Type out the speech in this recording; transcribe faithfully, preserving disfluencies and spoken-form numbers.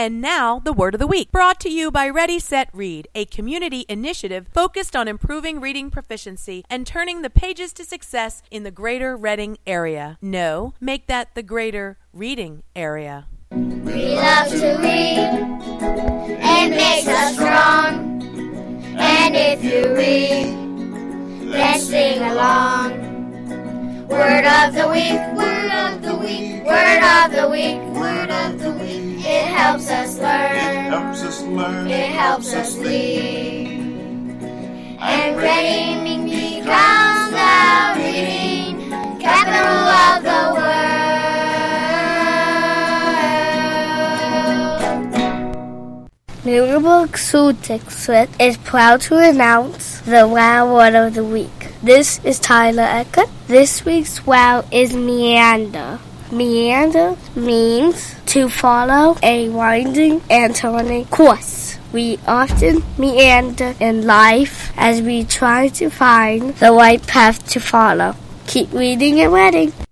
And now, the Word of the Week, brought to you by Ready, Set, Read, a community initiative focused on improving reading proficiency and turning the pages to success in the greater Reading area. No, make that the greater reading area. We love to read. It makes us strong. And if you read, then sing along. Word of the week, word of the week, word of the week, word of the week. It helps us learn, it helps us learn, it helps us lead. And reading becomes the reading capital of the world. Newbrook School District is proud to announce the WOW Word of the Week. This is Tyler Eckert. This week's WOW is meander. Meander means to follow a winding and turning course. We often meander in life as we try to find the right path to follow. Keep reading and reading.